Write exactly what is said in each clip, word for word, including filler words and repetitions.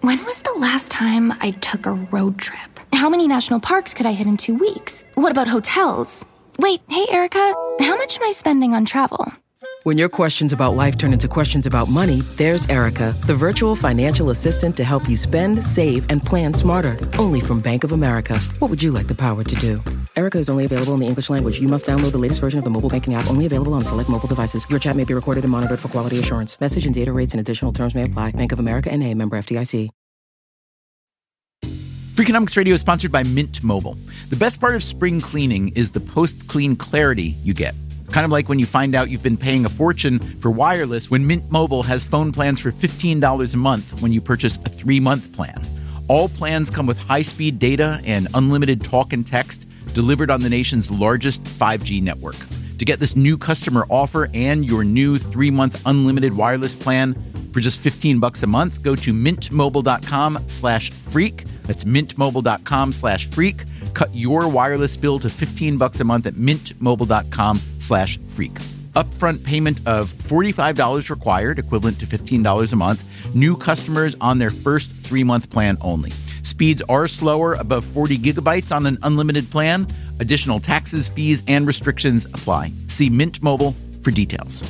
When was the last time I took a road trip? How many national parks could I hit in two weeks? What about hotels? Wait, hey, Erica, how much am I spending on travel? When your questions about life turn into questions about money, there's Erica, the virtual financial assistant to help you spend, save, and plan smarter. Only from Bank of America. What would you like the power to do? Erica is only available in the English language. You must download the latest version of the mobile banking app, only available on select mobile devices. Your chat may be recorded and monitored for quality assurance. Message and data rates and additional terms may apply. Bank of America N A, member F D I C. Freakonomics Radio is sponsored by Mint Mobile. The best part of spring cleaning is the post-clean clarity you get. It's kind of like when you find out you've been paying a fortune for wireless when Mint Mobile has phone plans for fifteen dollars a month when you purchase a three-month plan. All plans come with high-speed data and unlimited talk and text delivered on the nation's largest five G network. To get this new customer offer and your new three-month unlimited wireless plan for just fifteen bucks a month, go to mintmobile.com slash freak. That's mintmobile.com slash freak. Cut your wireless bill to fifteen bucks a month at mintmobile.com slash freak. Upfront payment of forty-five dollars required, equivalent to fifteen dollars a month. New customers on their first three-month plan only. Speeds are slower, above forty gigabytes on an unlimited plan. Additional taxes, fees, and restrictions apply. See Mint Mobile for details.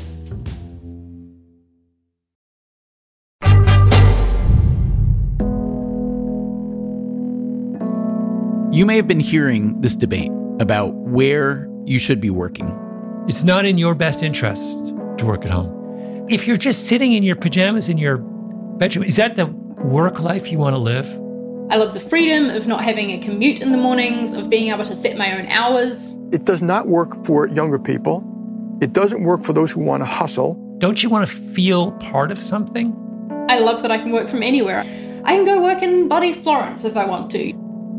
You may have been hearing this debate about where you should be working. It's not in your best interest to work at home. If you're just sitting in your pajamas in your bedroom, is that the work life you want to live? I love the freedom of not having a commute in the mornings, of being able to set my own hours. It does not work for younger people. It doesn't work for those who want to hustle. Don't you want to feel part of something? I love that I can work from anywhere. I can go work in bloody Florence if I want to.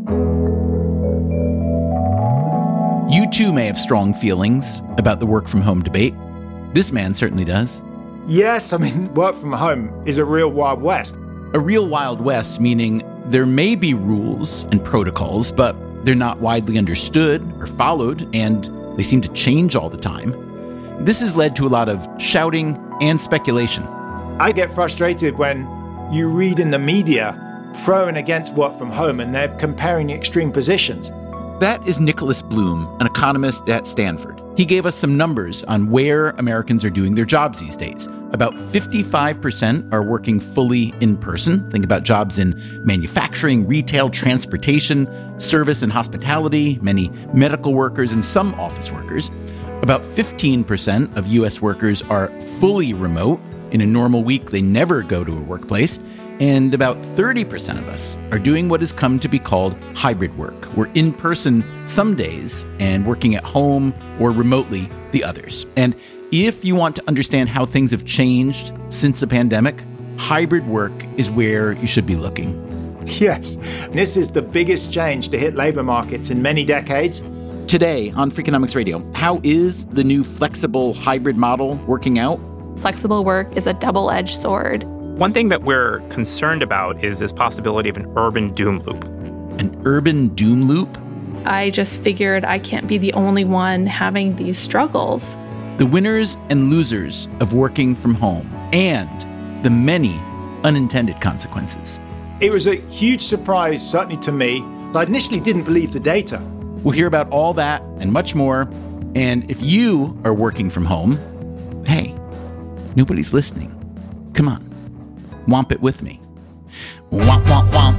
You too may have strong feelings about the work from home debate. This man certainly does. Yes, I mean, work from home is a real Wild West. A real Wild West, meaning there may be rules and protocols, but they're not widely understood or followed, and they seem to change all the time. This has led to a lot of shouting and speculation. I get frustrated when you read in the media pro and against work from home, and they're comparing extreme positions. That is Nicholas Bloom, an economist at Stanford. He gave us some numbers on where Americans are doing their jobs these days. About fifty-five percent are working fully in person. Think about jobs in manufacturing, retail, transportation, service and hospitality, many medical workers, and some office workers. About fifteen percent of U S workers are fully remote. In a normal week, they never go to a workplace. And about thirty percent of us are doing what has come to be called hybrid work. We're in person some days and working at home or remotely the others. And if you want to understand how things have changed since the pandemic, hybrid work is where you should be looking. Yes, this is the biggest change to hit labor markets in many decades. Today on Freakonomics Radio, how is the new flexible hybrid model working out? Flexible work is a double-edged sword. One thing that we're concerned about is this possibility of an urban doom loop. An urban doom loop? I just figured I can't be the only one having these struggles. The winners and losers of working from home and the many unintended consequences. It was a huge surprise, certainly to me. I initially didn't believe the data. We'll hear about all that and much more. And if you are working from home, hey, nobody's listening. Come on. Womp it with me. Womp, womp, womp.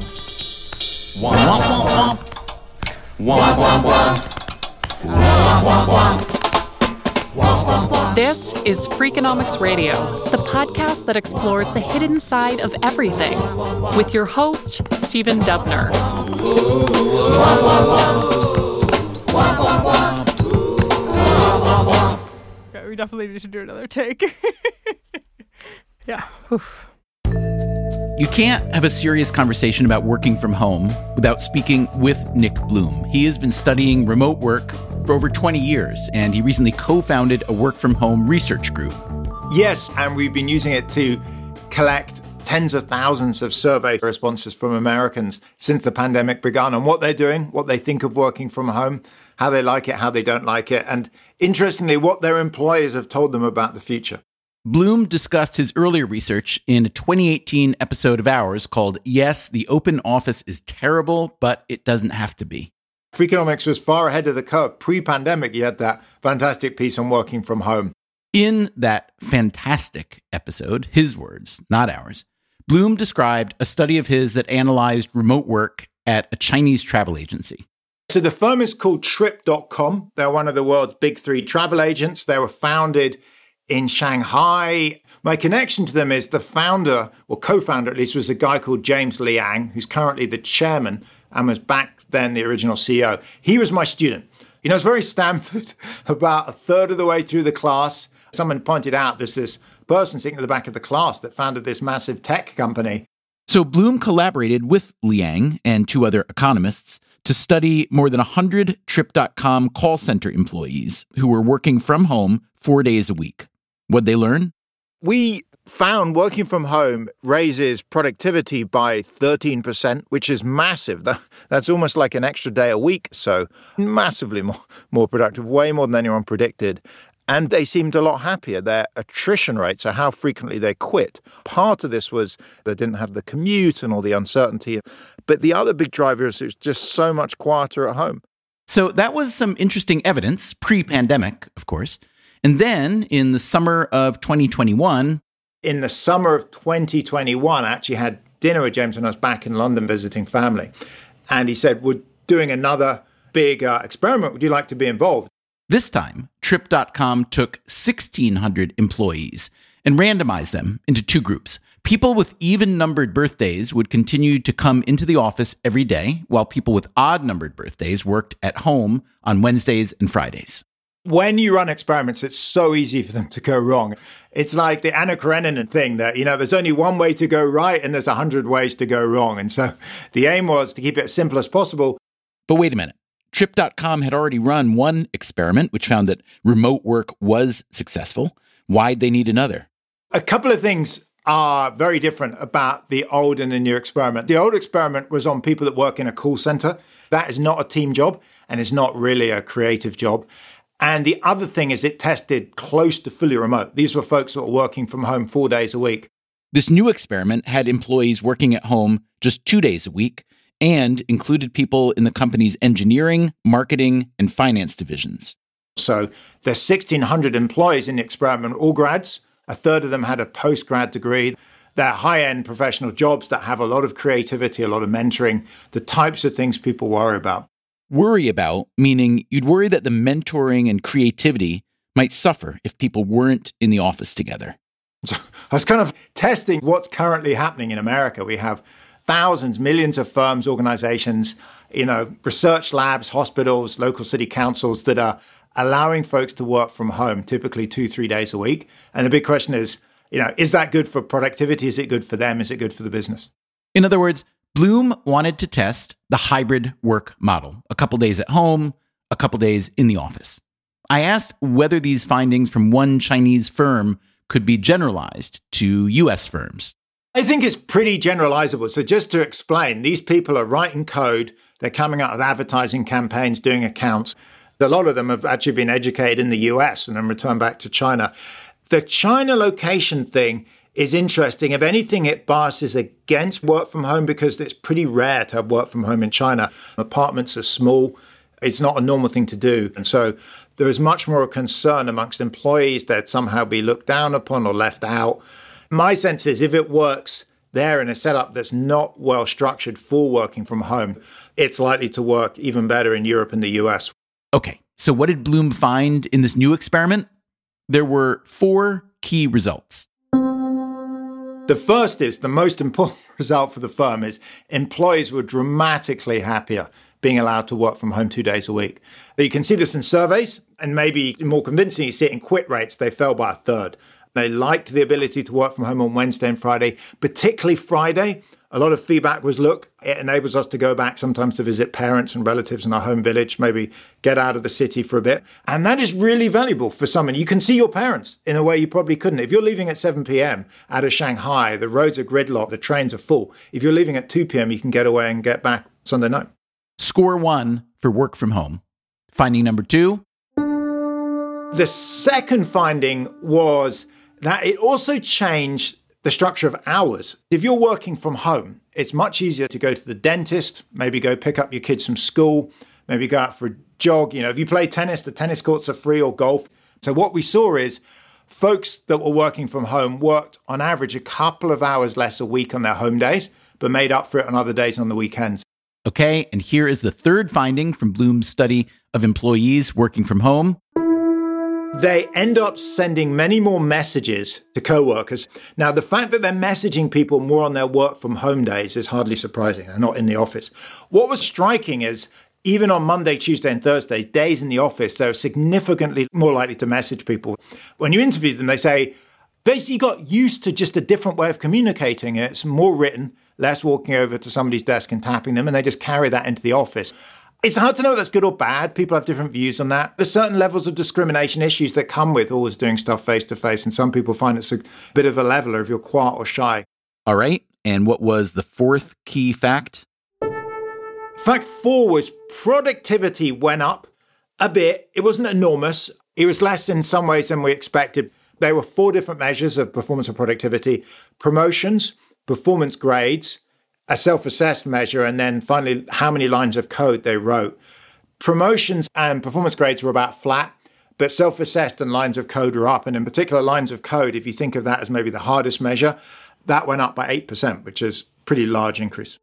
Womp, womp, womp, womp. Womp, womp, womp. Womp, womp, womp. This is Freakonomics Radio, the podcast that explores the hidden side of everything, with your host, Stephen Dubner. Okay, we definitely need to do another take. Yeah. Oof. You can't have a serious conversation about working from home without speaking with Nick Bloom. He has been studying remote work for over twenty years, and he recently co-founded a work-from-home research group. Yes, and we've been using it to collect tens of thousands of survey responses from Americans since the pandemic began on what they're doing, what they think of working from home, how they like it, how they don't like it, and interestingly, what their employers have told them about the future. Bloom discussed his earlier research in a twenty eighteen episode of ours called Yes, the Open Office is Terrible, but it Doesn't Have to Be. Freakonomics was far ahead of the curve. Pre-pandemic, you had that fantastic piece on working from home. In that fantastic episode, his words, not ours, Bloom described a study of his that analyzed remote work at a Chinese travel agency. So the firm is called Trip dot com. They're one of the world's big three travel agents. They were founded in Shanghai. My connection to them is the founder, or co-founder at least, was a guy called James Liang, who's currently the chairman and was back then the original C E O. He was my student. You know, it's very Stanford. About a third of the way through the class, someone pointed out there's this person sitting at the back of the class that founded this massive tech company. So Bloom collaborated with Liang and two other economists to study more than one hundred Trip dot com call center employees who were working from home four days a week. What'd they learn? We found working from home raises productivity by thirteen percent, which is massive. That, that's almost like an extra day a week. So massively more, more productive, way more than anyone predicted. And they seemed a lot happier. Their attrition rate, so how frequently they quit, part of this was they didn't have the commute and all the uncertainty. But the other big driver is it was just so much quieter at home. So that was some interesting evidence, pre-pandemic, of course. And then in the summer of twenty twenty-one... In the summer of twenty twenty-one, I actually had dinner with James when I was back in London visiting family. And he said, we're doing another big uh, experiment. Would you like to be involved? This time, Trip dot com took sixteen hundred employees and randomized them into two groups. People with even-numbered birthdays would continue to come into the office every day, while people with odd-numbered birthdays worked at home on Wednesdays and Fridays. When you run experiments, it's so easy for them to go wrong. It's like the Anna Karenina thing that, you know, there's only one way to go right and there's a hundred ways to go wrong. And so the aim was to keep it as simple as possible. But wait a minute. Trip dot com had already run one experiment, which found that remote work was successful. Why'd they need another? A couple of things are very different about the old and the new experiment. The old experiment was on people that work in a call center. That is not a team job and it's not really a creative job. And the other thing is it tested close to fully remote. These were folks that were working from home four days a week. This new experiment had employees working at home just two days a week and included people in the company's engineering, marketing, and finance divisions. So there's sixteen hundred employees in the experiment, all grads. A third of them had a post-grad degree. They're high-end professional jobs that have a lot of creativity, a lot of mentoring, the types of things people worry about. Worry about, meaning you'd worry that the mentoring and creativity might suffer if people weren't in the office together. So I was kind of testing what's currently happening in America. We have thousands, millions of firms, organizations, you know, research labs, hospitals, local city councils that are allowing folks to work from home, typically two, three days a week. And the big question is, you know, is that good for productivity? Is it good for them? Is it good for the business? In other words, Bloom wanted to test the hybrid work model, a couple days at home, a couple days in the office. I asked whether these findings from one Chinese firm could be generalized to U S firms. I think it's pretty generalizable. So just to explain, these people are writing code. They're coming out with advertising campaigns, doing accounts. A lot of them have actually been educated in the U S and then returned back to China. The China location thing is interesting. If anything, it biases against work from home because it's pretty rare to have work from home in China. Apartments are small. It's not a normal thing to do. And so there is much more concern amongst employees that somehow be looked down upon or left out. My sense is if it works there in a setup that's not well structured for working from home, it's likely to work even better in Europe and the U S. Okay, so what did Bloom find in this new experiment? There were four key results. The first is, the most important result for the firm is employees were dramatically happier being allowed to work from home two days a week. You can see this in surveys, and maybe more convincingly, you see it in quit rates. They fell by a third. They liked the ability to work from home on Wednesday and Friday, particularly Friday. A lot of feedback was, look, it enables us to go back sometimes to visit parents and relatives in our home village, maybe get out of the city for a bit. And that is really valuable for someone. You can see your parents in a way you probably couldn't. If you're leaving at seven p.m. out of Shanghai, the roads are gridlocked, the trains are full. If you're leaving at two p.m., you can get away and get back Sunday night. Score one for work from home. Finding number two. The second finding was that it also changed the structure of hours. If you're working from home, it's much easier to go to the dentist, maybe go pick up your kids from school, maybe go out for a jog. You know, if you play tennis, the tennis courts are free, or golf. So what we saw is folks that were working from home worked on average a couple of hours less a week on their home days, but made up for it on other days on the weekends. Okay, and here is the third finding from Bloom's study of employees working from home. They end up sending many more messages to coworkers. Now, the fact that they're messaging people more on their work from home days is hardly surprising. They're not in the office. What was striking is even on Monday, Tuesday, and Thursday, days in the office, they're significantly more likely to message people. When you interview them, they say, basically got used to just a different way of communicating. It's more written, less walking over to somebody's desk and tapping them, and they just carry that into the office. It's hard to know if that's good or bad. People have different views on that. There's certain levels of discrimination issues that come with always doing stuff face-to-face, and some people find it's a bit of a leveler if you're quiet or shy. All right, and what was the fourth key fact? Fact four was productivity went up a bit. It wasn't enormous. It was less in some ways than we expected. There were four different measures of performance and productivity: promotions, performance grades, a self-assessed measure, and then finally how many lines of code they wrote. Promotions and performance grades were about flat, but self-assessed and lines of code were up. And in particular, lines of code, if you think of that as maybe the hardest measure, that went up by eight percent, which is a pretty large increase.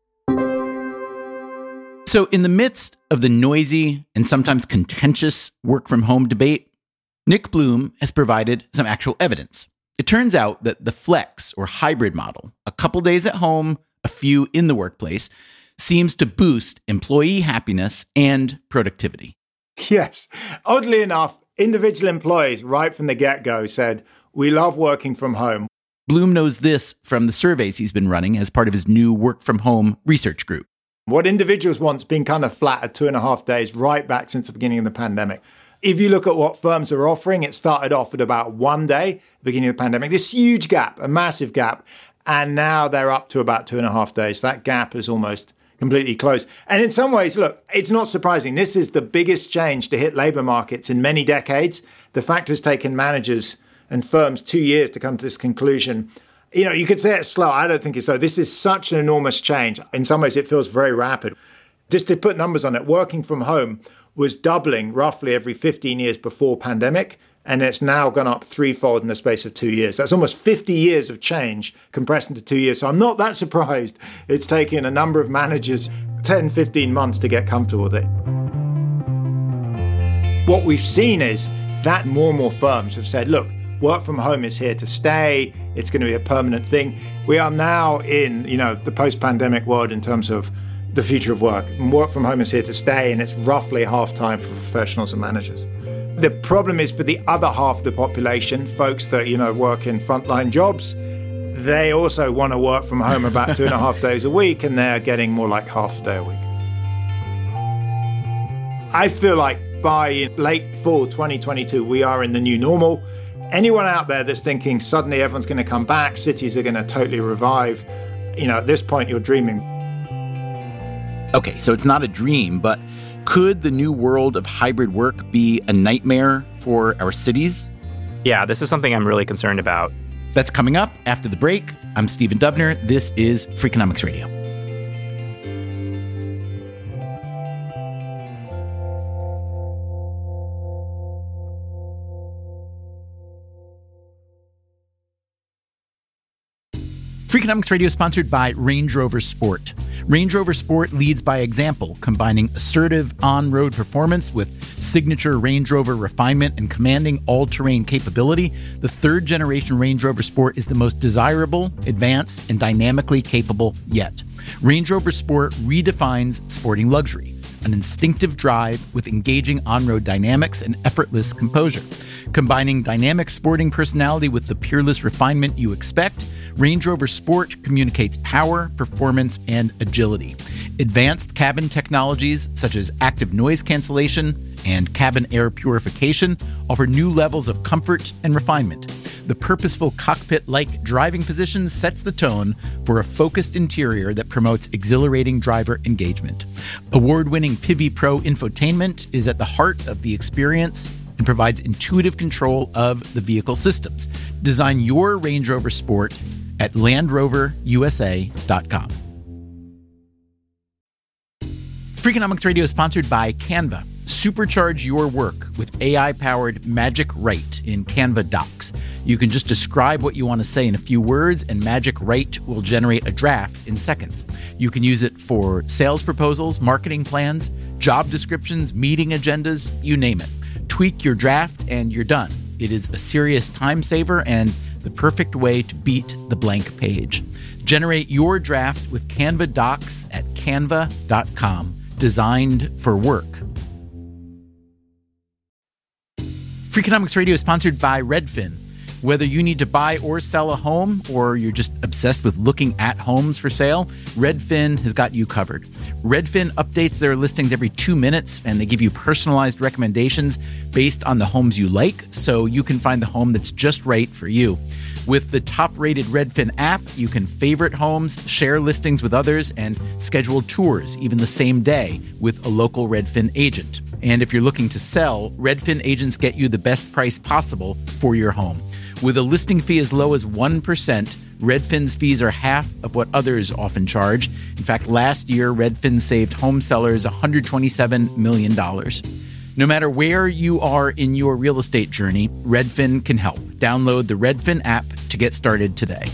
So in the midst of the noisy and sometimes contentious work from home debate, Nick Bloom has provided some actual evidence. It turns out that the flex or hybrid model, a couple days at home, a few in the workplace, seems to boost employee happiness and productivity. Yes. Oddly enough, individual employees right from the get-go said, we love working from home. Bloom knows this from the surveys he's been running as part of his new work from home research group. What individuals want's been kind of flat at two and a half days right back since the beginning of the pandemic. If you look at what firms are offering, it started off at about one day at the beginning of the pandemic. This huge gap, a massive gap. And now they're up to about two and a half days. That gap is almost completely closed. And in some ways, look, it's not surprising. This is the biggest change to hit labor markets in many decades. The fact has taken managers and firms two years to come to this conclusion. You know, you could say it's slow. I don't think it's so. This is such an enormous change. In some ways, it feels very rapid. Just to put numbers on it, working from home was doubling roughly every fifteen years before pandemic. And it's now gone up threefold in the space of two years. That's almost fifty years of change compressed into two years. So I'm not that surprised it's taken a number of managers ten, fifteen months to get comfortable with it. What we've seen is that more and more firms have said, look, work from home is here to stay. It's going to be a permanent thing. We are now in, you know, the post-pandemic world in terms of the future of work. And work from home is here to stay, and it's roughly half time for professionals and managers. The problem is for the other half of the population, folks that, you know, work in frontline jobs, they also want to work from home about two and a half days a week, and they're getting more like half a day a week. I feel like by late fall twenty twenty-two, we are in the new normal. Anyone out there that's thinking suddenly everyone's going to come back, cities are going to totally revive, you know, at this point you're dreaming. Okay, so it's not a dream, but could the new world of hybrid work be a nightmare for our cities? Yeah, this is something I'm really concerned about. That's coming up after the break. I'm Stephen Dubner. This is Freakonomics Radio. Freakonomics Radio is sponsored by Range Rover Sport. Range Rover Sport leads by example, combining assertive on-road performance with signature Range Rover refinement and commanding all-terrain capability. The third-generation Range Rover Sport is the most desirable, advanced, and dynamically capable yet. Range Rover Sport redefines sporting luxury, an instinctive drive with engaging on-road dynamics and effortless composure. Combining dynamic sporting personality with the peerless refinement you expect, Range Rover Sport communicates power, performance, and agility. Advanced cabin technologies such as active noise cancellation and cabin air purification offer new levels of comfort and refinement. The purposeful cockpit-like driving position sets the tone for a focused interior that promotes exhilarating driver engagement. Award-winning Pivi Pro infotainment is at the heart of the experience, and provides intuitive control of the vehicle systems. Design your Range Rover Sport at land rover u s a dot com. Freakonomics Radio is sponsored by Canva. Supercharge your work with A I-powered Magic Write in Canva Docs. You can just describe what you want to say in a few words, and Magic Write will generate a draft in seconds. You can use it for sales proposals, marketing plans, job descriptions, meeting agendas, you name it. Tweak your draft and you're done. It is a serious time saver and the perfect way to beat the blank page. Generate your draft with Canva Docs at canva dot com. Designed for work. Freakonomics Radio is sponsored by Redfin. Whether you need to buy or sell a home, or you're just obsessed with looking at homes for sale, Redfin has got you covered. Redfin updates their listings every two minutes, and they give you personalized recommendations based on the homes you like, so you can find the home that's just right for you. With the top-rated Redfin app, you can favorite homes, share listings with others, and schedule tours even the same day with a local Redfin agent. And if you're looking to sell, Redfin agents get you the best price possible for your home. With a listing fee as low as one percent, Redfin's fees are half of what others often charge. In fact, last year, Redfin saved home sellers one hundred twenty-seven million dollars. No matter where you are in your real estate journey, Redfin can help. Download the Redfin app to get started today.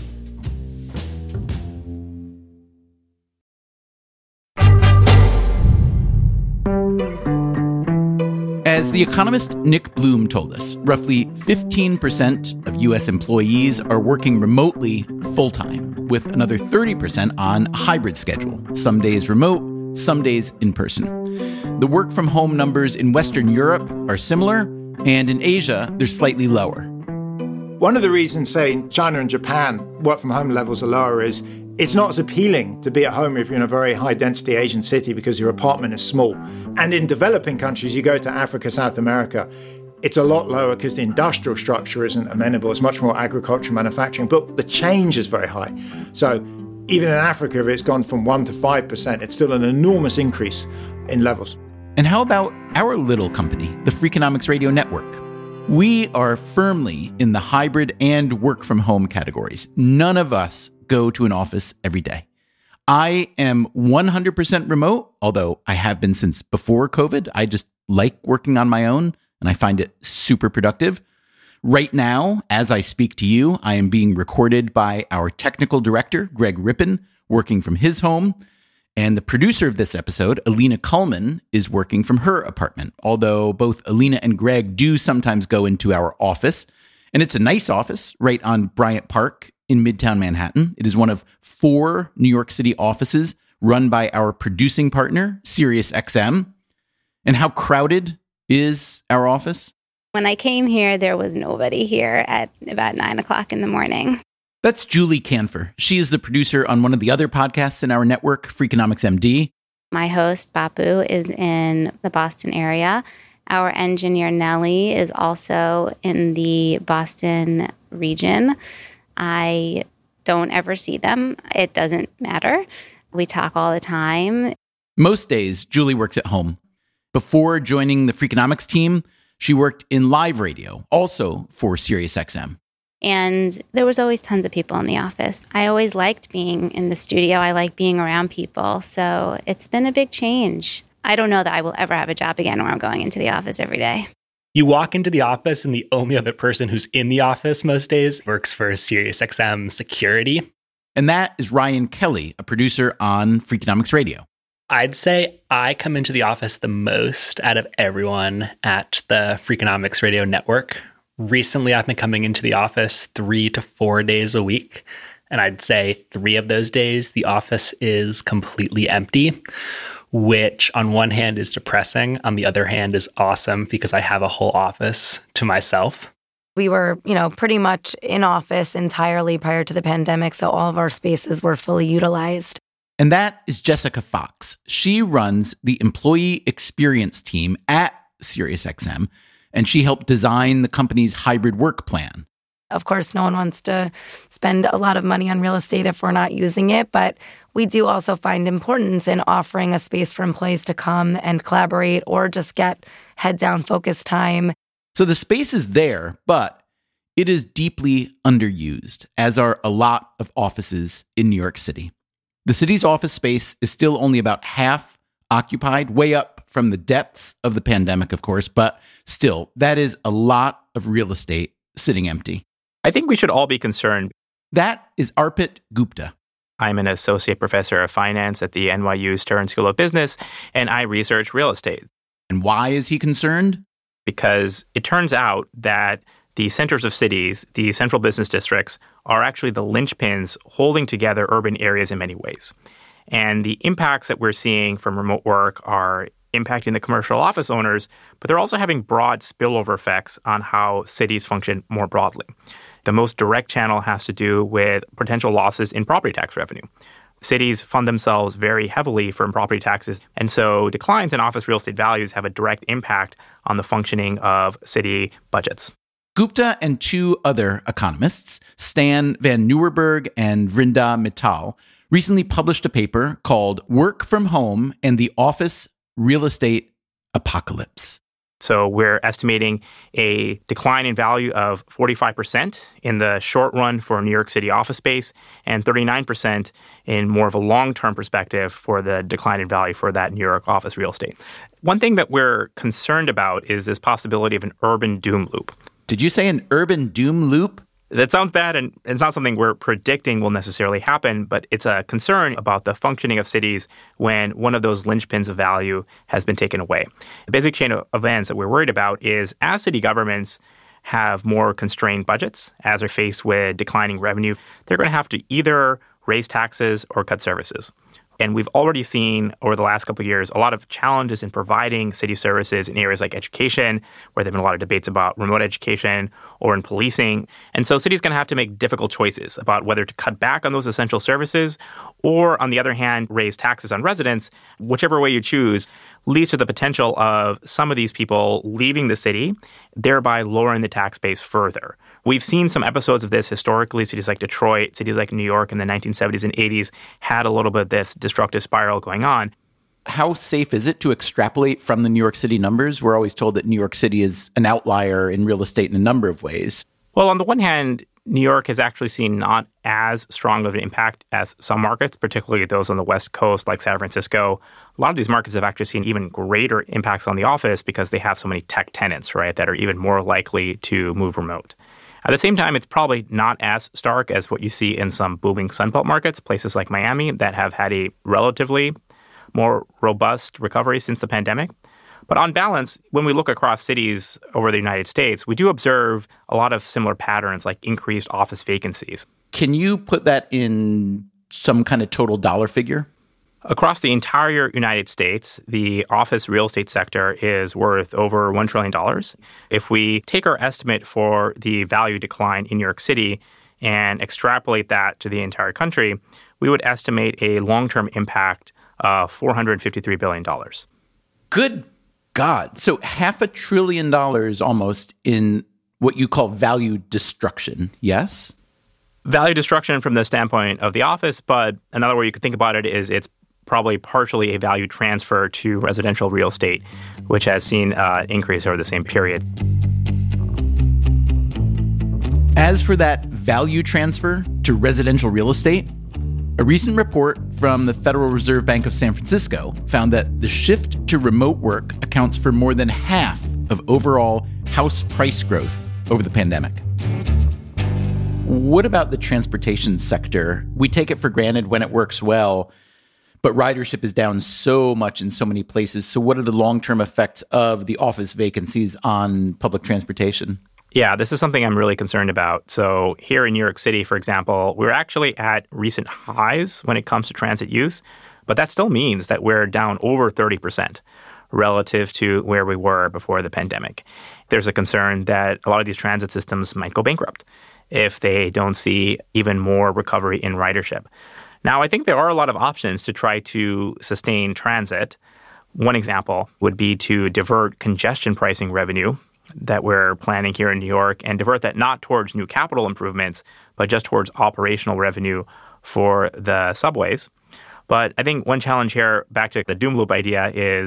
As the economist Nick Bloom told us, roughly fifteen percent of U S employees are working remotely full-time, with another thirty percent on a hybrid schedule, some days remote, some days in person. The work-from-home numbers in Western Europe are similar, and in Asia, they're slightly lower. One of the reasons, say, in China and Japan, work-from-home levels are lower is it's not as appealing to be at home if you're in a very high-density Asian city because your apartment is small. And in developing countries, you go to Africa, South America, it's a lot lower because the industrial structure isn't amenable. It's much more agriculture, manufacturing, but the change is very high. So even in Africa, if it's gone from one to five percent, it's still an enormous increase in levels. And how about our little company, the Freakonomics Radio Network? We are firmly in the hybrid and work-from-home categories. None of us go to an office every day. I am one hundred percent remote, although I have been since before COVID. I just like working on my own, and I find it super productive. Right now, as I speak to you, I am being recorded by our technical director, Greg Rippin, working from his home. And the producer of this episode, Alina Kullman, is working from her apartment, although both Alina and Greg do sometimes go into our office. And it's a nice office right on Bryant Park in Midtown Manhattan. It is one of four New York City offices run by our producing partner, SiriusXM. And how crowded is our office? When I came here, there was nobody here at about nine o'clock in the morning. That's Julie Canfer. She is the producer on one of the other podcasts in our network, Freakonomics M D. My host, Bapu, is in the Boston area. Our engineer, Nellie, is also in the Boston region. I don't ever see them. It doesn't matter. We talk all the time. Most days, Julie works at home. Before joining the Freakonomics team, she worked in live radio, also for SiriusXM. And there was always tons of people in the office. I always liked being in the studio. I like being around people. So it's been a big change. I don't know that I will ever have a job again where I'm going into the office every day. You walk into the office and the only other person who's in the office most days works for SiriusXM Security. And that is Ryan Kelly, a producer on Freakonomics Radio. I'd say I come into the office the most out of everyone at the Freakonomics Radio Network. Recently, I've been coming into the office three to four days a week. And I'd say three of those days, the office is completely empty, which on one hand is depressing. On the other hand is awesome because I have a whole office to myself. We were, you know, pretty much in office entirely prior to the pandemic. So all of our spaces were fully utilized. And that is Jessica Fox. She runs the employee experience team at SiriusXM, and she helped design the company's hybrid work plan. Of course, no one wants to spend a lot of money on real estate if we're not using it, but we do also find importance in offering a space for employees to come and collaborate or just get head-down focus time. So the space is there, but it is deeply underused, as are a lot of offices in New York City. The city's office space is still only about half occupied, way up from the depths of the pandemic, of course, but still, that is a lot of real estate sitting empty. I think we should all be concerned. That is Arpit Gupta. I'm an associate professor of finance at the N Y U Stern School of Business, and I research real estate. And why is he concerned? Because it turns out that the centers of cities, the central business districts, are actually the linchpins holding together urban areas in many ways. And the impacts that we're seeing from remote work are impacting the commercial office owners, but they're also having broad spillover effects on how cities function more broadly. The most direct channel has to do with potential losses in property tax revenue. Cities fund themselves very heavily from property taxes, and so declines in office real estate values have a direct impact on the functioning of city budgets. Gupta and two other economists, Stan Van Nieuwerburgh and Vrinda Mittal, recently published a paper called Work from Home and the Office Real Estate Apocalypse. So we're estimating a decline in value of forty-five percent in the short run for New York City office space and thirty-nine percent in more of a long-term perspective for the decline in value for that New York office real estate. One thing that we're concerned about is this possibility of an urban doom loop. Did you say an urban doom loop? That sounds bad, and it's not something we're predicting will necessarily happen, but it's a concern about the functioning of cities when one of those linchpins of value has been taken away. The basic chain of events that we're worried about is as city governments have more constrained budgets, as they're faced with declining revenue, they're going to have to either raise taxes or cut services. And we've already seen over the last couple of years a lot of challenges in providing city services in areas like education, where there have been a lot of debates about remote education, or in policing. And so cities are going to have to make difficult choices about whether to cut back on those essential services or, on the other hand, raise taxes on residents. Whichever way you choose leads to the potential of some of these people leaving the city, thereby lowering the tax base further. We've seen some episodes of this historically. Cities like Detroit, cities like New York in the nineteen seventies and eighties had a little bit of this destructive spiral going on. How safe is it to extrapolate from the New York City numbers? We're always told that New York City is an outlier in real estate in a number of ways. Well, on the one hand, New York has actually seen not as strong of an impact as some markets, particularly those on the West Coast like San Francisco. A lot of these markets have actually seen even greater impacts on the office because they have so many tech tenants, right, that are even more likely to move remote. At the same time, it's probably not as stark as what you see in some booming Sunbelt markets, places like Miami that have had a relatively more robust recovery since the pandemic. But on balance, when we look across cities over the United States, we do observe a lot of similar patterns like increased office vacancies. Can you put that in some kind of total dollar figure? Across the entire United States, the office real estate sector is worth over one trillion dollars. If we take our estimate for the value decline in New York City and extrapolate that to the entire country, we would estimate a long-term impact of four hundred fifty-three billion dollars. Good God. So half a trillion dollars almost in what you call value destruction, yes? Value destruction from the standpoint of the office, but another way you could think about it is it's probably partially a value transfer to residential real estate, which has seen an uh, increase over the same period. As for that value transfer to residential real estate, a recent report from the Federal Reserve Bank of San Francisco found that the shift to remote work accounts for more than half of overall house price growth over the pandemic. What about the transportation sector? We take it for granted when it works well, but ridership is down so much in so many places. So what are the long-term effects of the office vacancies on public transportation? Yeah, this is something I'm really concerned about. So here in New York City, for example, we're actually at recent highs when it comes to transit use, but that still means that we're down over thirty percent relative to where we were before the pandemic. There's a concern that a lot of these transit systems might go bankrupt if they don't see even more recovery in ridership. Now, I think there are a lot of options to try to sustain transit. One example would be to divert congestion pricing revenue that we're planning here in New York and divert that not towards new capital improvements, but just towards operational revenue for the subways. But I think one challenge here, back to the doom loop idea, is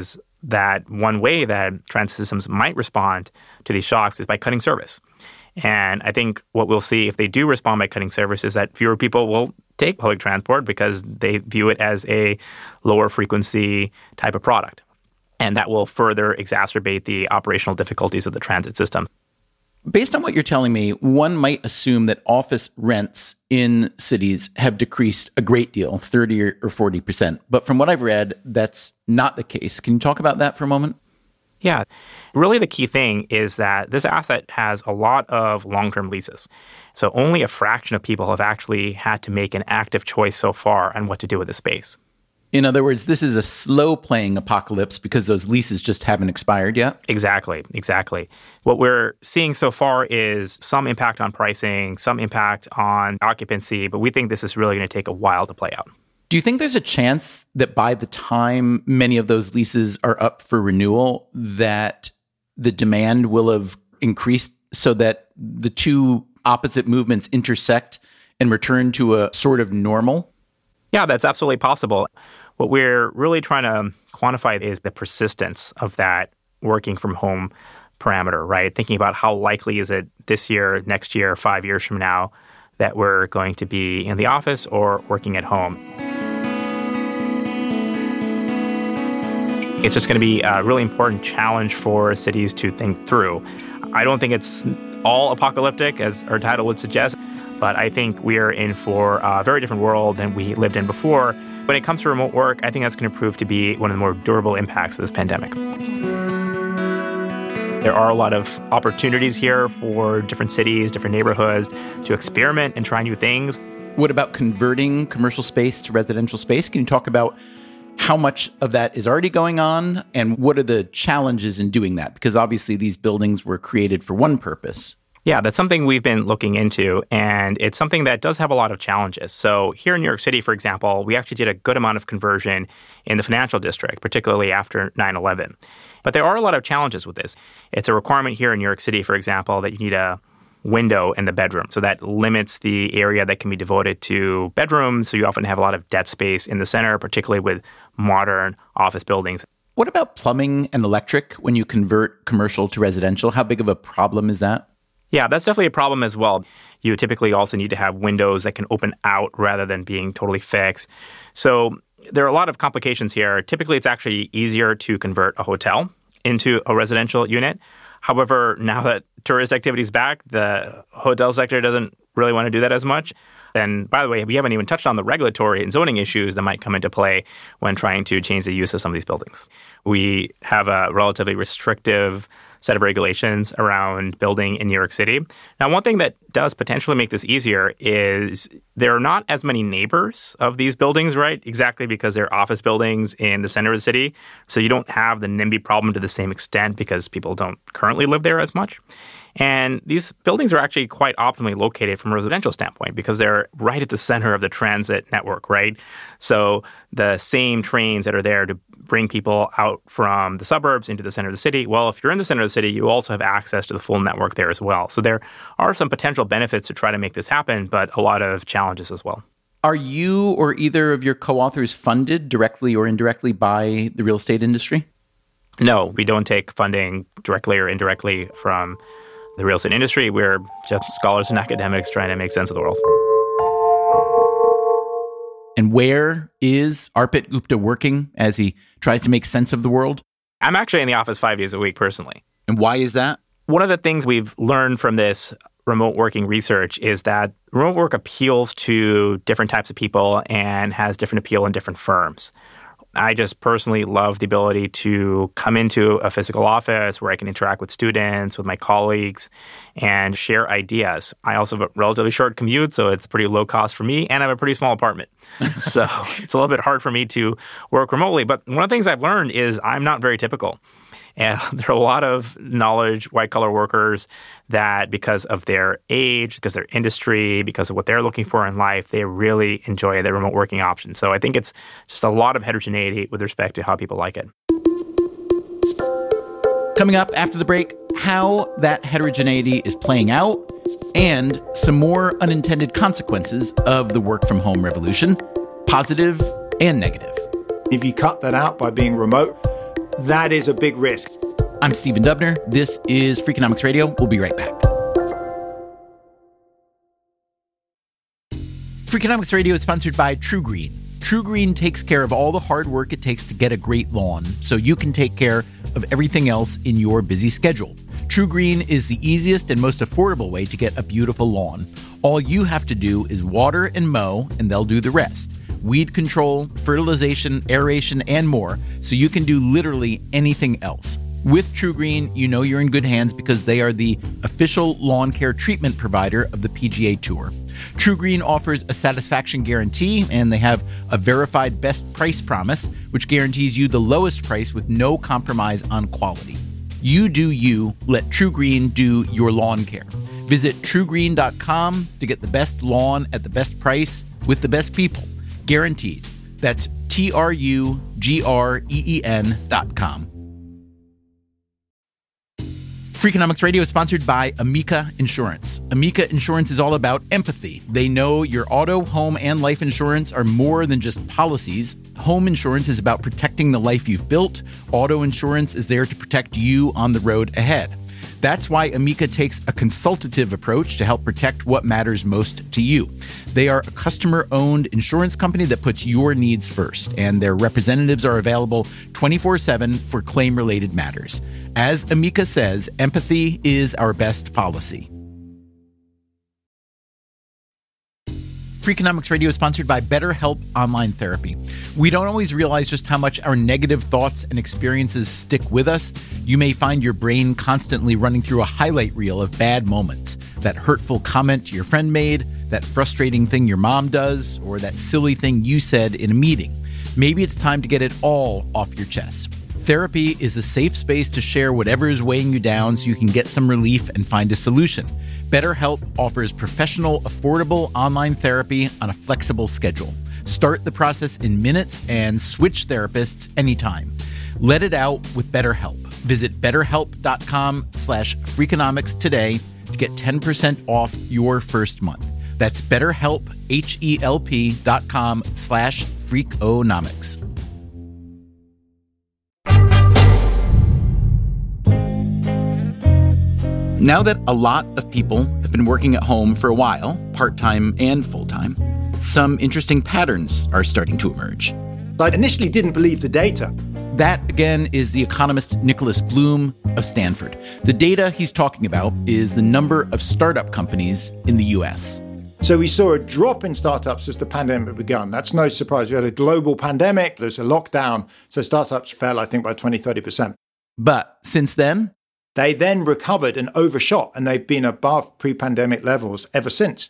that one way that transit systems might respond to these shocks is by cutting service. And I think what we'll see if they do respond by cutting service is that fewer people will take public transport because they view it as a lower frequency type of product. And that will further exacerbate the operational difficulties of the transit system. Based on what you're telling me, one might assume that office rents in cities have decreased a great deal, thirty or forty percent. But from what I've read, that's not the case. Can you talk about that for a moment? Yeah. Really, the key thing is that this asset has a lot of long-term leases. So only a fraction of people have actually had to make an active choice so far on what to do with the space. In other words, this is a slow-playing apocalypse because those leases just haven't expired yet? Exactly, exactly. What we're seeing so far is some impact on pricing, some impact on occupancy, but we think this is really going to take a while to play out. Do you think there's a chance that by the time many of those leases are up for renewal, that the demand will have increased so that the two opposite movements intersect and return to a sort of normal? Yeah, that's absolutely possible. What we're really trying to quantify is the persistence of that working from home parameter, right? Thinking about how likely is it this year, next year, five years from now, that we're going to be in the office or working at home. It's just going to be a really important challenge for cities to think through. I don't think it's all apocalyptic, as our title would suggest, but I think we are in for a very different world than we lived in before. When it comes to remote work, I think that's going to prove to be one of the more durable impacts of this pandemic. There are a lot of opportunities here for different cities, different neighborhoods to experiment and try new things. What about converting commercial space to residential space? Can you talk about how much of that is already going on and what are the challenges in doing that? Because obviously these buildings were created for one purpose. Yeah, that's something we've been looking into, and it's something that does have a lot of challenges. So here in New York City, for example, we actually did a good amount of conversion in the financial district, particularly after nine eleven. But there are a lot of challenges with this. It's a requirement here in New York City, for example, that you need a window in the bedroom. So that limits the area that can be devoted to bedrooms. So you often have a lot of dead space in the center, particularly with modern office buildings. What about plumbing and electric when you convert commercial to residential? How big of a problem is that? Yeah, that's definitely a problem as well. You typically also need to have windows that can open out rather than being totally fixed. So there are a lot of complications here. Typically, it's actually easier to convert a hotel into a residential unit. However, now that tourist activity is back, the hotel sector doesn't really want to do that as much. And by the way, we haven't even touched on the regulatory and zoning issues that might come into play when trying to change the use of some of these buildings. We have a relatively restrictive set of regulations around building in New York City. Now, one thing that does potentially make this easier is there are not as many neighbors of these buildings, right? Exactly because they're office buildings in the center of the city. So you don't have the NIMBY problem to the same extent because people don't currently live there as much. And these buildings are actually quite optimally located from a residential standpoint because they're right at the center of the transit network, right? So the same trains that are there to bring people out from the suburbs into the center of the city, well, if you're in the center of the city, you also have access to the full network there as well. So there are some potential benefits to try to make this happen, but a lot of challenges as well. Are you or either of your co-authors funded directly or indirectly by the real estate industry? No, we don't take funding directly or indirectly from the real estate industry. We're just scholars and academics trying to make sense of the world. And where is Arpit Gupta working as he tries to make sense of the world? I'm actually in the office five days a week personally. And why is that? One of the things we've learned from this remote working research is that remote work appeals to different types of people and has different appeal in different firms. I just personally love the ability to come into a physical office where I can interact with students, with my colleagues, and share ideas. I also have a relatively short commute, so it's pretty low cost for me, and I have a pretty small apartment. So it's a little bit hard for me to work remotely. But one of the things I've learned is I'm not very typical. And there are a lot of knowledge, white-collar workers that because of their age, because of their industry, because of what they're looking for in life, they really enjoy the remote working option. So I think it's just a lot of heterogeneity with respect to how people like it. Coming up after the break, how that heterogeneity is playing out and some more unintended consequences of the work-from-home revolution, positive and negative. If you cut that out by being remote, that is a big risk. I'm Stephen Dubner. This is Freakonomics Radio. We'll be right back. Freakonomics Radio is sponsored by TruGreen. TruGreen takes care of all the hard work it takes to get a great lawn, so you can take care of everything else in your busy schedule. TruGreen is the easiest and most affordable way to get a beautiful lawn. All you have to do is water and mow, and they'll do the rest. Weed control, fertilization, aeration, and more, so you can do literally anything else. With TruGreen, you know you're in good hands because they are the official lawn care treatment provider of the P G A Tour. TruGreen offers a satisfaction guarantee, and they have a verified best price promise, which guarantees you the lowest price with no compromise on quality. You do you, let TruGreen do your lawn care. Visit True Green dot com to get the best lawn at the best price with the best people. Guaranteed. That's T R U G R E E N dot com. Freakonomics Radio is sponsored by Amica Insurance. Amica Insurance is all about empathy. They know your auto, home, and life insurance are more than just policies. Home insurance is about protecting the life you've built. Auto insurance is there to protect you on the road ahead. That's why Amica takes a consultative approach to help protect what matters most to you. They are a customer-owned insurance company that puts your needs first, and their representatives are available twenty-four seven for claim-related matters. As Amica says, empathy is our best policy. Freakonomics Radio is sponsored by BetterHelp Online Therapy. We don't always realize just how much our negative thoughts and experiences stick with us. You may find your brain constantly running through a highlight reel of bad moments. That hurtful comment your friend made, that frustrating thing your mom does, or that silly thing you said in a meeting. Maybe it's time to get it all off your chest. Therapy is a safe space to share whatever is weighing you down so you can get some relief and find a solution. BetterHelp offers professional, affordable online therapy on a flexible schedule. Start the process in minutes and switch therapists anytime. Let it out with BetterHelp. Visit betterhelp.com slash Freakonomics today to get ten percent off your first month. That's BetterHelp, H-E-L-P dot com slash Freakonomics. Now that a lot of people have been working at home for a while, part-time and full-time, some interesting patterns are starting to emerge. I initially didn't believe the data. That, again, is the economist Nicholas Bloom of Stanford. The data he's talking about is the number of startup companies in the U S. So we saw a drop in startups as the pandemic began. That's no surprise. We had a global pandemic. There's a lockdown. So startups fell, I think, by twenty, thirty percent. But since then, they then recovered and overshot, and they've been above pre-pandemic levels ever since.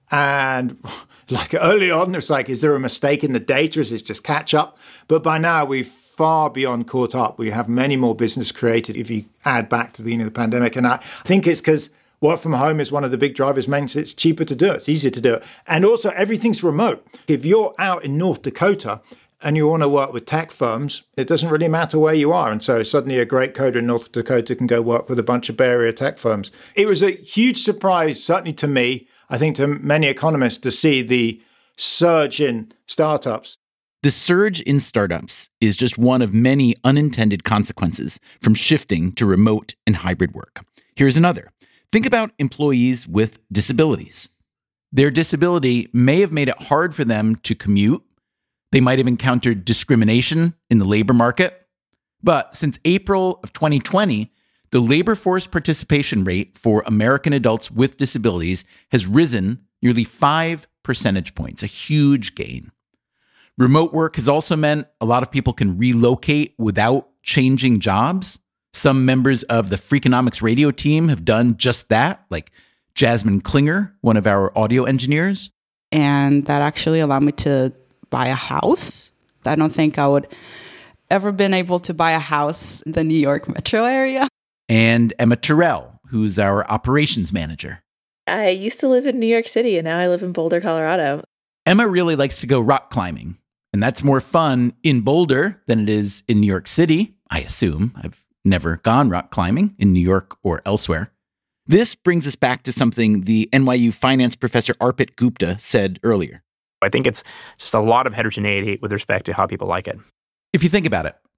And like early on, it's like, is there a mistake in the data? Is it just catch up? But by now, we've far beyond caught up. We have many more business created if you add back to the beginning of the pandemic. And I think it's because work from home is one of the big drivers, means it's cheaper to do it. It's easier to do it. And also, everything's remote. If you're out in North Dakota and you want to work with tech firms, it doesn't really matter where you are. And so suddenly a great coder in North Dakota can go work with a bunch of Bay Area tech firms. It was a huge surprise, certainly to me, I think to many economists, to see the surge in startups. The surge in startups is just one of many unintended consequences from shifting to remote and hybrid work. Here's another. Think about employees with disabilities. Their disability may have made it hard for them to commute. They might have encountered discrimination in the labor market. But since April of twenty twenty, the labor force participation rate for American adults with disabilities has risen nearly five percentage points, a huge gain. Remote work has also meant a lot of people can relocate without changing jobs. Some members of the Freakonomics Radio team have done just that, like Jasmine Klinger, one of our audio engineers. And that actually allowed me to buy a house. I don't think I would ever been able to buy a house in the New York metro area. And Emma Terrell, who's our operations manager. I used to live in New York City, and now I live in Boulder, Colorado. Emma really likes to go rock climbing, and that's more fun in Boulder than it is in New York City, I assume. I've never gone rock climbing in New York or elsewhere. This brings us back to something the N Y U finance professor Arpit Gupta said earlier. I think it's just a lot of heterogeneity with respect to how people like it. If you think about it,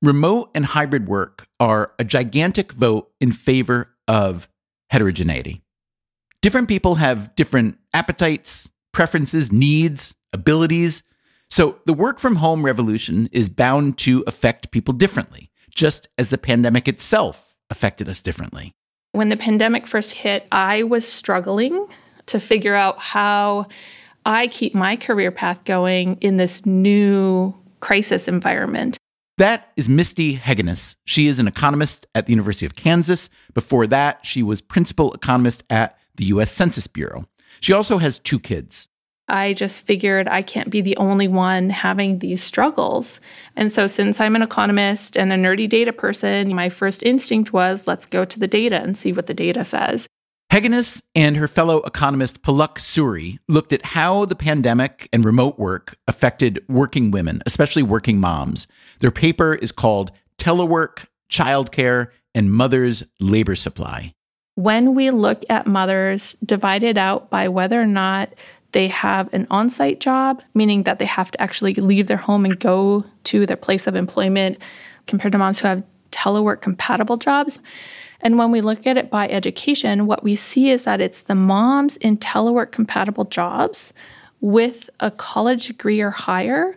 Remote and hybrid work are a gigantic vote in favor of heterogeneity. Different people have different appetites, preferences, needs, abilities. So the work from home revolution is bound to affect people differently, just as the pandemic itself affected us differently. When the pandemic first hit, I was struggling to figure out how I keep my career path going in this new crisis environment. That is Misty Hegenes. She is an economist at the University of Kansas. Before that, she was principal economist at the U S Census Bureau. She also has two kids. I just figured I can't be the only one having these struggles. And so since I'm an economist and a nerdy data person, my first instinct was, let's go to the data and see what the data says. Hegenes and her fellow economist Palak Suri looked at how the pandemic and remote work affected working women, especially working moms. Their paper is called Telework, Childcare, and Mothers' Labor Supply. When we look at mothers divided out by whether or not they have an on-site job, meaning that they have to actually leave their home and go to their place of employment, compared to moms who have telework compatible jobs. And when we look at it by education, what we see is that it's the moms in telework compatible jobs with a college degree or higher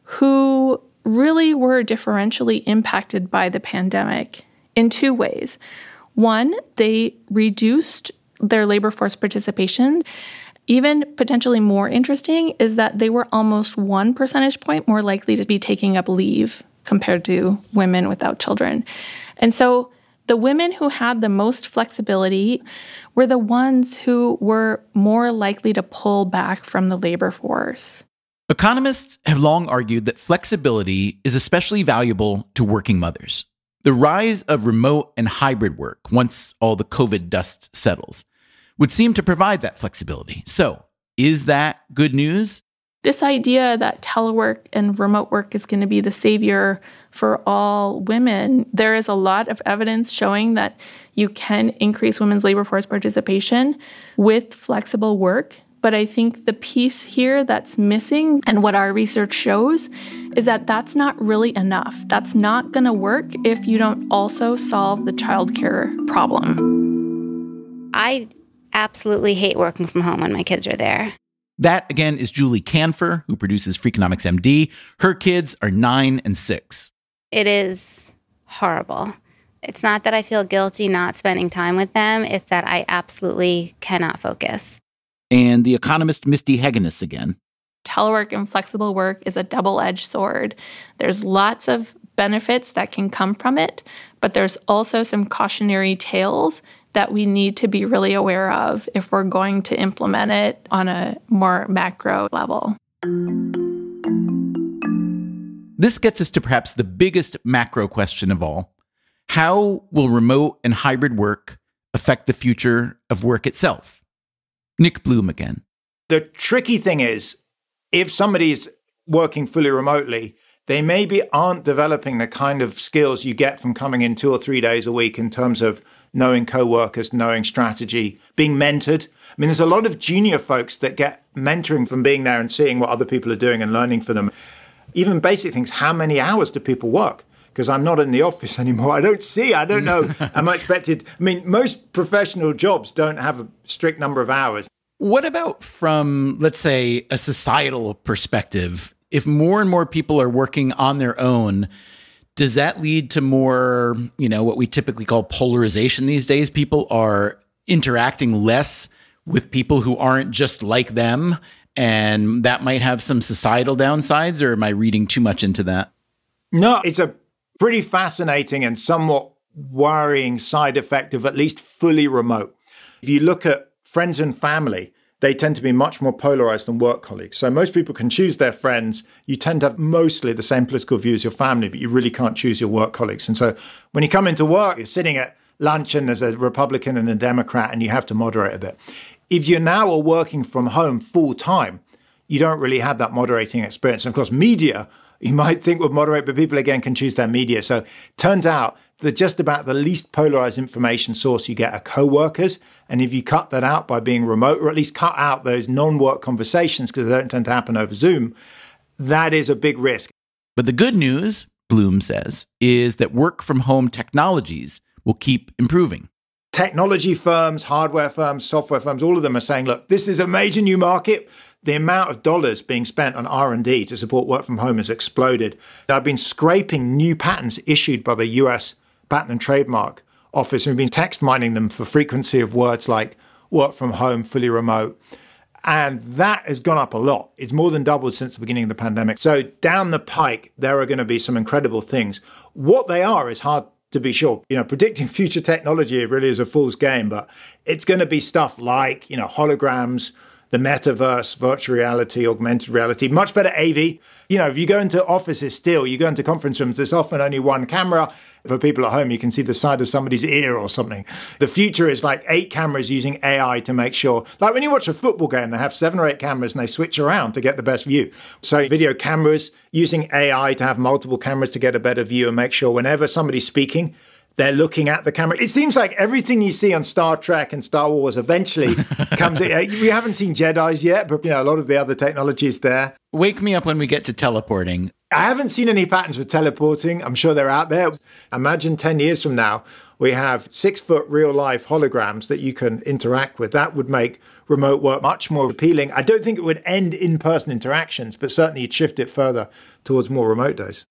who really were differentially impacted by the pandemic in two ways. One, they reduced their labor force participation. Even potentially more interesting is that they were almost one percentage point more likely to be taking up leave compared to women without children. And so the women who had the most flexibility were the ones who were more likely to pull back from the labor force. Economists have long argued that flexibility is especially valuable to working mothers. The rise of remote and hybrid work, once all the COVID dust settles, would seem to provide that flexibility. So, is that good news? This idea that telework and remote work is going to be the savior for all women, there is a lot of evidence showing that you can increase women's labor force participation with flexible work. But I think the piece here that's missing, and what our research shows, is that that's not really enough. That's not going to work if you don't also solve the childcare problem. I absolutely hate working from home when my kids are there. That, again, is Julie Canfor, who produces Freakonomics M D. Her kids are nine and six. It is horrible. It's not that I feel guilty not spending time with them. It's that I absolutely cannot focus. And the economist Misty Hegenes again. Telework and flexible work is a double-edged sword. There's lots of benefits that can come from it, but there's also some cautionary tales that we need to be really aware of if we're going to implement it on a more macro level. This gets us to perhaps the biggest macro question of all. How will remote and hybrid work affect the future of work itself? Nick Bloom again. The tricky thing is, if somebody's working fully remotely, they maybe aren't developing the kind of skills you get from coming in two or three days a week in terms of knowing co-workers, knowing strategy, being mentored. I mean, there's a lot of junior folks that get mentoring from being there and seeing what other people are doing and learning from them. Even basic things, how many hours do people work? Because I'm not in the office anymore. I don't see, I don't know. Am I expected? I mean, most professional jobs don't have a strict number of hours. What about from, let's say, a societal perspective? If more and more people are working on their own, does that lead to more, you know, what we typically call polarization these days? People are interacting less with people who aren't just like them, and that might have some societal downsides, or am I reading too much into that? No, it's a pretty fascinating and somewhat worrying side effect of at least fully remote. If you look at friends and family, they tend to be much more polarized than work colleagues. So most people can choose their friends. You tend to have mostly the same political view as your family, but you really can't choose your work colleagues. And so when you come into work, you're sitting at lunch and there's a Republican and a Democrat, and you have to moderate a bit. If you're now all working from home full time, you don't really have that moderating experience. And of course, media, you might think would moderate, but people, again, can choose their media. So it turns out that just about the least polarized information source you get are co-workers. And if you cut that out by being remote, or at least cut out those non-work conversations, because they don't tend to happen over Zoom, that is a big risk. But the good news Bloom says, is that work from home technologies will keep improving. Technology firms, hardware firms, software firms, all of them are saying, look, this is a major new market. The amount of dollars being spent on R and D to support work from home has exploded. I've been scraping new patents issued by the U S Patent and Trademark Office. We've been text mining them for frequency of words like work from home, fully remote. And that has gone up a lot. It's more than doubled since the beginning of the pandemic. So down the pike, there are going to be some incredible things. What they are is hard to be sure. You know, predicting future technology really is a fool's game, but it's going to be stuff like, you know, holograms, the metaverse, virtual reality, augmented reality, much better A V. You know, if you go into offices still, you go into conference rooms, there's often only one camera. For people at home, you can see the side of somebody's ear or something. The future is like eight cameras using A I to make sure, like when you watch a football game, they have seven or eight cameras and they switch around to get the best view. So video cameras using A I to have multiple cameras to get a better view and make sure whenever somebody's speaking, they're looking at the camera. It seems like everything you see on Star Trek and Star Wars eventually comes in. We haven't seen Jedis yet, but you know, a lot of the other technology is there. Wake me up when we get to teleporting. I haven't seen any patents for teleporting. I'm sure they're out there. Imagine ten years from now, we have six-foot real-life holograms that you can interact with. That would make remote work much more appealing. I don't think it would end in-person interactions, but certainly you'd shift it further towards more remote days.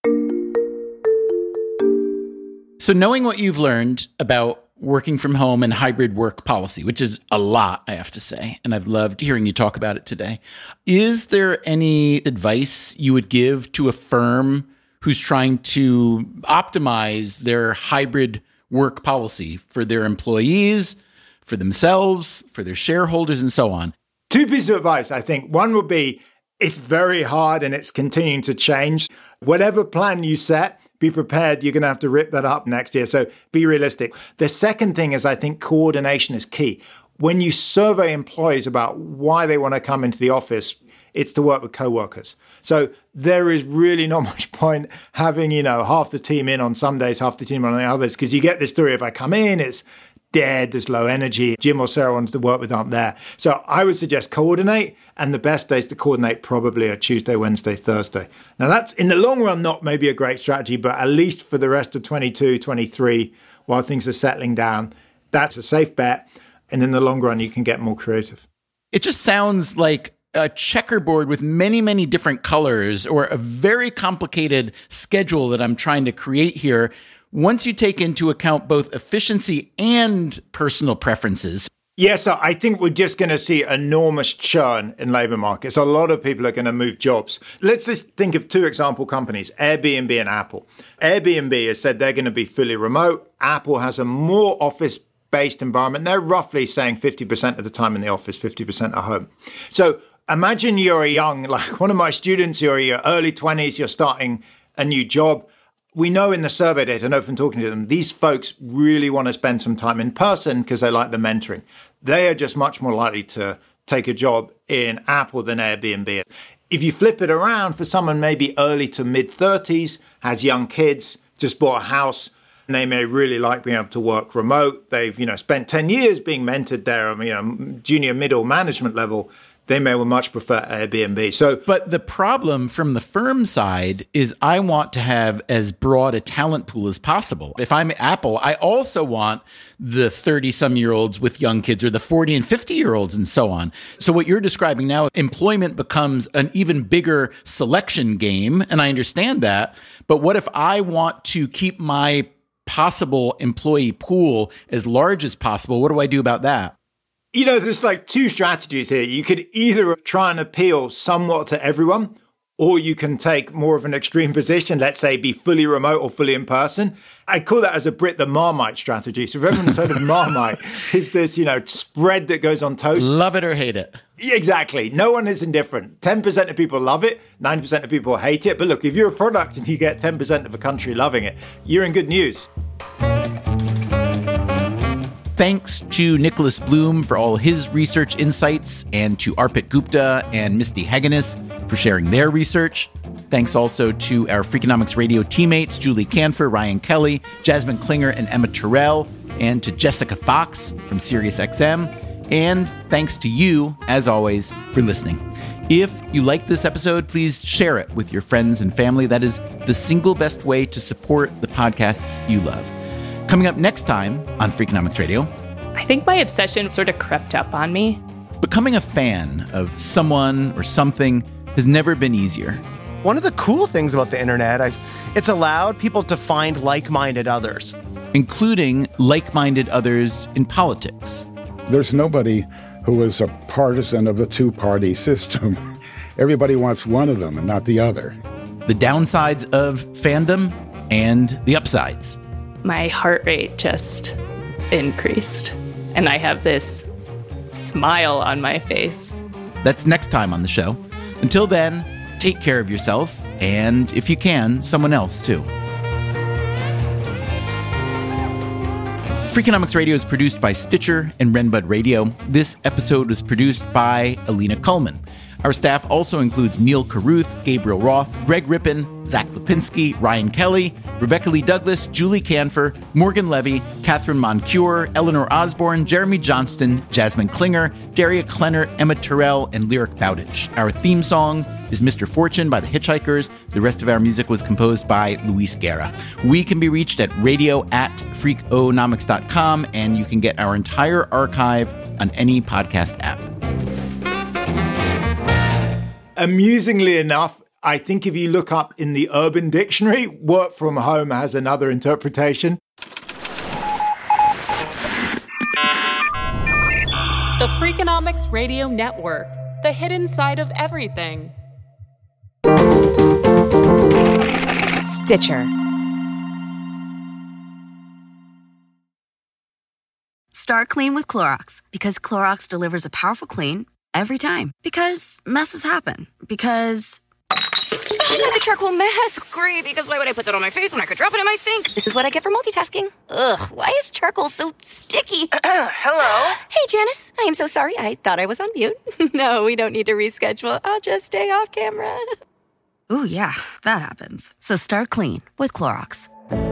So knowing what you've learned about working from home and hybrid work policy, which is a lot, I have to say, and I've loved hearing you talk about it today, is there any advice you would give to a firm who's trying to optimize their hybrid work policy for their employees, for themselves, for their shareholders, and so on? Two pieces of advice, I think. One would be, it's very hard and it's continuing to change. Whatever plan you set, be prepared. You're going to have to rip that up next year. So be realistic. The second thing is, I think coordination is key. When you survey employees about why they want to come into the office, it's to work with coworkers. So there is really not much point having, you know, half the team in on some days, half the team on the others, because you get this story, if I come in, it's dead, there's low energy. Jim or Sarah wanted to work with aren't there. So I would suggest coordinate, and the best days to coordinate probably are Tuesday, Wednesday, Thursday. Now that's in the long run not maybe a great strategy, but at least for the rest of twenty-two, twenty-three, while things are settling down, that's a safe bet. And in the long run, you can get more creative. It just sounds like a checkerboard with many, many different colors, or a very complicated schedule that I'm trying to create here. Once you take into account both efficiency and personal preferences. Yes, so I think we're just going to see enormous churn in labor markets. A lot of people are going to move jobs. Let's just think of two example companies, Airbnb and Apple. Airbnb has said they're going to be fully remote. Apple has a more office-based environment. They're roughly saying fifty percent of the time in the office, fifty percent at home. So imagine you're a young, like one of my students, you're in your early twenties, you're starting a new job. We know in the survey data, I know from talking to them, these folks really want to spend some time in person because they like the mentoring. They are just much more likely to take a job in Apple than Airbnb. If you flip it around for someone maybe early to mid-thirties, has young kids, just bought a house, and they may really like being able to work remote. They've, you know, spent ten years being mentored there, you know, junior, middle management level. They may well much prefer Airbnb. So, but the problem from the firm side is I want to have as broad a talent pool as possible. If I'm Apple, I also want the thirty-some-year-olds with young kids, or the forty and fifty-year-olds and so on. So what you're describing now, employment becomes an even bigger selection game, and I understand that. But what if I want to keep my possible employee pool as large as possible? What do I do about that? You know, there's like two strategies here. You could either try and appeal somewhat to everyone, or you can take more of an extreme position, let's say be fully remote or fully in person. I call that as a Brit the Marmite strategy. So if everyone's heard of Marmite, is this, you know, spread that goes on toast. Love it or hate it. Exactly. No one is indifferent. ten percent of people love it, ninety percent of people hate it. But look, if you're a product and you get ten percent of a country loving it, you're in good news. Thanks to Nicholas Bloom for all his research insights, and to Arpit Gupta and Misty Hagenes for sharing their research. Thanks also to our Freakonomics Radio teammates, Julie Canfor, Ryan Kelly, Jasmine Klinger, and Emma Terrell, and to Jessica Fox from SiriusXM. And thanks to you, as always, for listening. If you like this episode, please share it with your friends and family. That is the single best way to support the podcasts you love. Coming up next time on Freakonomics Radio. I think my obsession sort of crept up on me. Becoming a fan of someone or something has never been easier. One of the cool things about the internet is it's allowed people to find like-minded others. Including like-minded others in politics. There's nobody who is a partisan of the two-party system. Everybody wants one of them and not the other. The downsides of fandom and the upsides. My heart rate just increased, and I have this smile on my face. That's next time on the show. Until then, take care of yourself, and if you can, someone else too. Freakonomics Radio is produced by Stitcher and Renbud Radio. This episode was produced by Alina Kullman. Our staff also includes Neil Carruth, Gabriel Roth, Greg Rippin, Zach Lipinski, Ryan Kelly, Rebecca Lee Douglas, Julie Canfer, Morgan Levy, Catherine Moncure, Eleanor Osborne, Jeremy Johnston, Jasmine Klinger, Daria Klenner, Emma Terrell, and Lyric Bowditch. Our theme song is Mister Fortune by the Hitchhikers. The rest of our music was composed by Luis Guerra. We can be reached at radio at freakonomics dot com, and you can get our entire archive on any podcast app. Amusingly enough, I think if you look up in the Urban Dictionary, work from home has another interpretation. The Freakonomics Radio Network, the hidden side of everything. Stitcher. Start clean with Clorox, because Clorox delivers a powerful clean every time. Because messes happen. Because I got the charcoal mask. Great, because why would I put that on my face when I could drop it in my sink? This is what I get for multitasking. Ugh, why is charcoal so sticky? Hello? Hey, Janice. I am so sorry. I thought I was on mute. No, we don't need to reschedule. I'll just stay off camera. Ooh, yeah, that happens. So start clean with Clorox.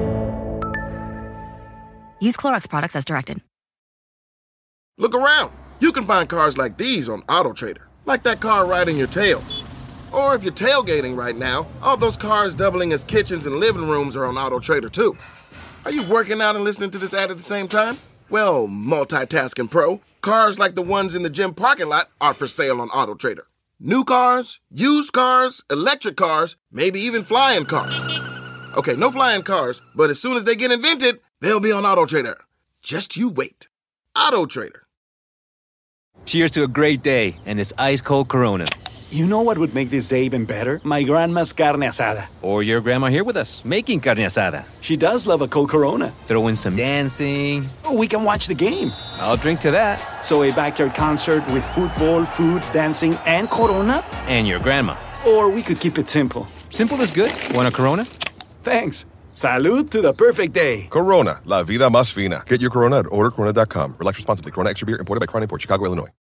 Use Clorox products as directed. Look around. You can find cars like these on AutoTrader, like that car riding your tail. Or if you're tailgating right now, all those cars doubling as kitchens and living rooms are on AutoTrader too. Are you working out and listening to this ad at the same time? Well, multitasking pro, cars like the ones in the gym parking lot are for sale on AutoTrader. New cars, used cars, electric cars, maybe even flying cars. Okay, no flying cars, but as soon as they get invented, they'll be on AutoTrader. Just you wait. AutoTrader. Cheers to a great day and this ice-cold Corona. You know what would make this day even better? My grandma's carne asada. Or your grandma here with us, making carne asada. She does love a cold Corona. Throw in some dancing. Oh, we can watch the game. I'll drink to that. So a backyard concert with football, food, dancing, and Corona? And your grandma. Or we could keep it simple. Simple is good. Want a Corona? Thanks. Salud to the perfect day. Corona, la vida más fina. Get your Corona at order corona dot com. Relax responsibly. Corona Extra Beer, imported by Crown Imports, Chicago, Illinois.